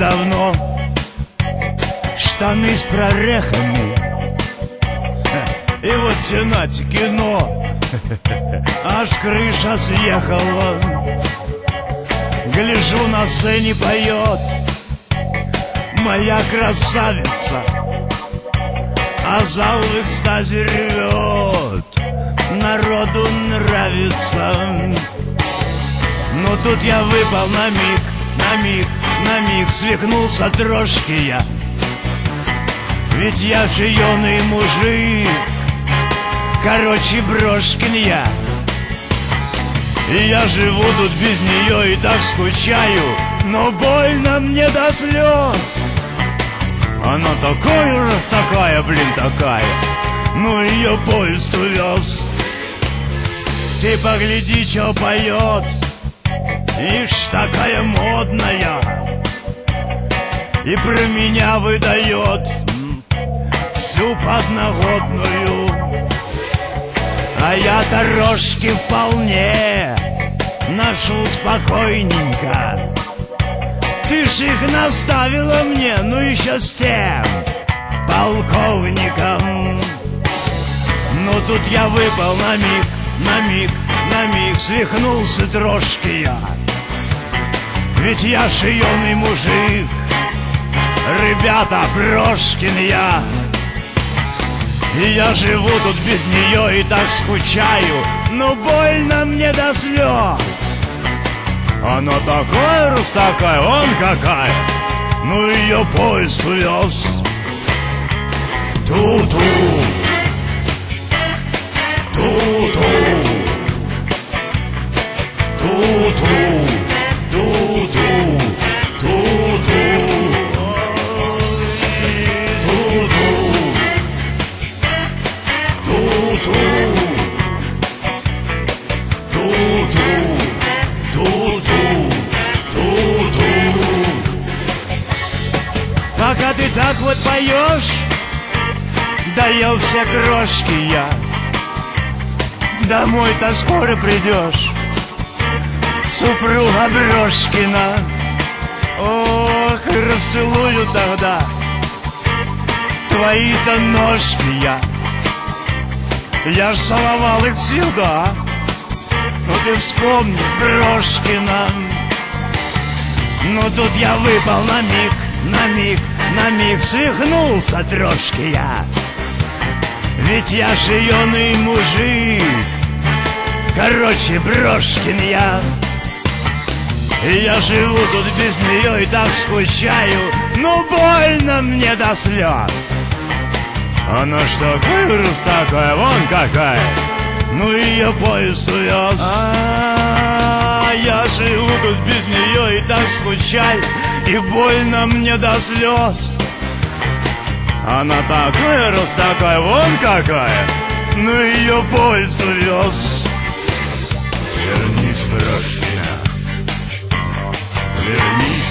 давно штаны с прорехами, и вот тянать кино, аж крыша съехала. Гляжу, на сцене поет моя красавица, а зал в экстазе ревет, народу нравится. Но тут я выпал на миг, свихнулся трошки я. Ведь я же юный мужик, короче, брошкин я. И я живу тут без нее и так скучаю, но больно мне до слез. Она такая, раз такая, блин, такая, ну ее поезд увез. Ты погляди, что поет, ишь, такая модная, и про меня выдает всю подноготную. А я-то рожки вполне ношу спокойненько. Ты ж их наставила мне, ну еще с тем полковником. Но тут я выпал на миг, свихнулся трошки я. Ведь я ж юный мужик, ребята, Прошкин я. И я живу тут без нее и так скучаю, но больно мне до слез. Она такая, раз такая, вон какая, ну ее поезд увез. Ту-ту, ту-ту, ту-ту, ту-ту, ту-ту. Пока ты так вот поешь, доел все крошки я. Домой-то скоро придешь, супруга Брошкина. Ох, расцелую тогда твои-то ножки я. Я ж целовал их всегда. Ну ты вспомни, Брошкина. Но тут я выпал на миг, свихнулся трошки я. Ведь я же юный мужик, короче, Брошкин я. И я живу тут без нее и так скучаю, но больно мне до слез. Она ж такая, раз такая, вон какая, ну ее поезд увез. Я живу тут без нее и так скучаю, и больно мне до слез. Она такая, раз такая, вон какая, ну ее поезд увез. Вернись, Прошкина, вернись.